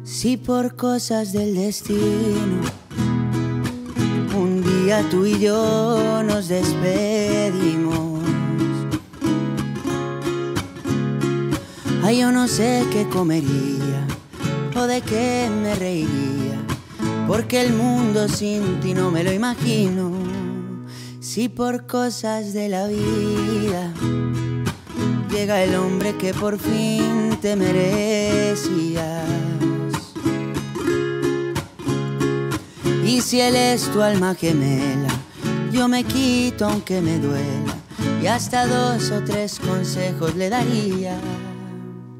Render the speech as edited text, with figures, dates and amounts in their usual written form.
Si por cosas del destino un día tú y yo nos despedimos, ay, yo no sé qué comería o de qué me reiría, porque el mundo sin ti no me lo imagino. Si por cosas de la vida llega el hombre que por fin te merecías, y si él es tu alma gemela, yo me quito aunque me duela, y hasta 2 o 3 consejos le daría.